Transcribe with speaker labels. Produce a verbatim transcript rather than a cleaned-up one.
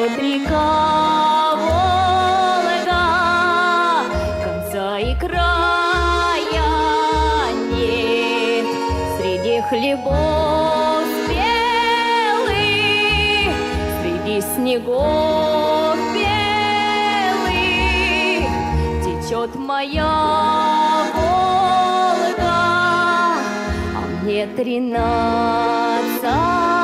Speaker 1: течет река Волга, конца и края нет. Среди хлебов белых, среди снегов белых течет моя Волга, а мне тринадцать.